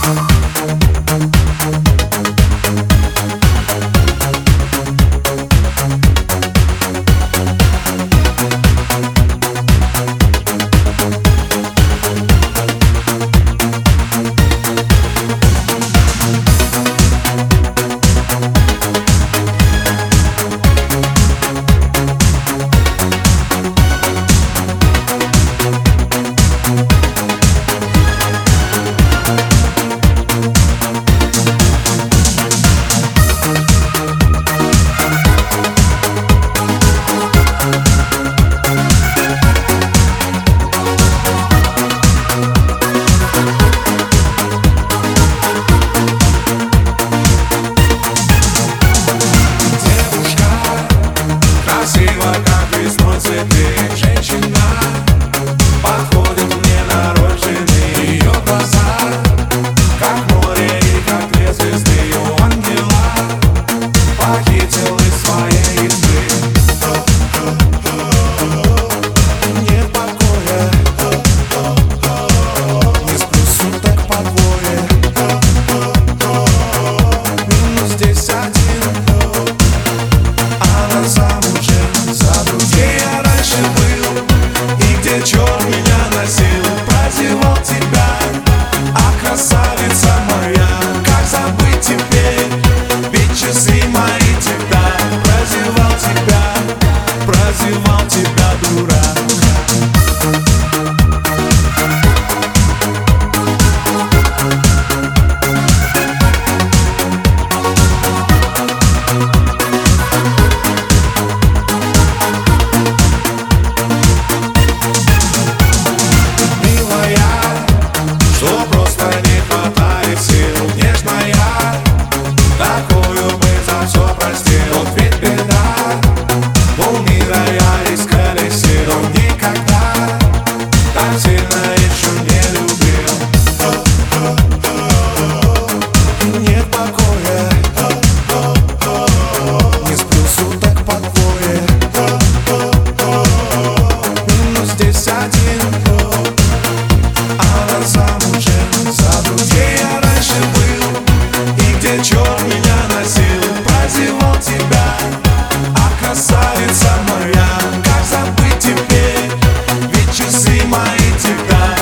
Красиво, как весной цветы. Женщина подходит мне на роль жены. Ее глаза, как море и как две звезды. У ангела похитил из своей избы. Нет покоя, не сплю суток по двое. Минус здесь один, она замужем за другим. Я раньше был, и где черт меня носил, прозевал тебя, а красавица моя. Как забыть теперь, ведь часы мои тебя. Прозевал тебя, дурак. Что просто не хватает сил. Нежная, такую бы за все простил. Вот ведь беда, полмира я исколесил. Он никогда так сильно еще не любил. Нет покоя, не сплю суток по двое. Минус здесь один, она замужем за другим. Я раньше был, и где черт меня носил, прозевал тебя, а красавица моя. Как забыть теперь, ведь часы мои тебя.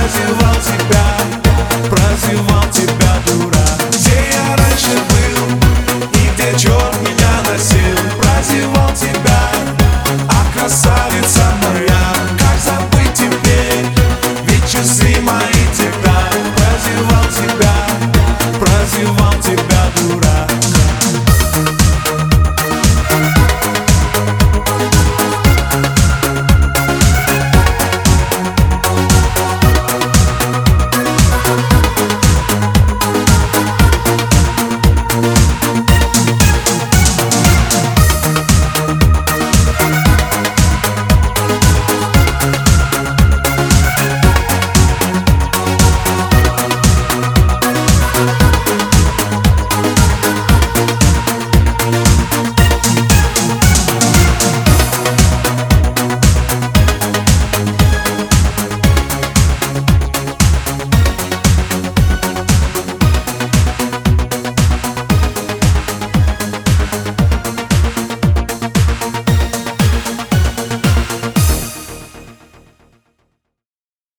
Прозевал тебя, дурак. Где я раньше был, и где черт меня носил, прозевал тебя, а красавица моя. Как забыть теперь, ведь часы мои тебя. Прозевал тебя, дурак.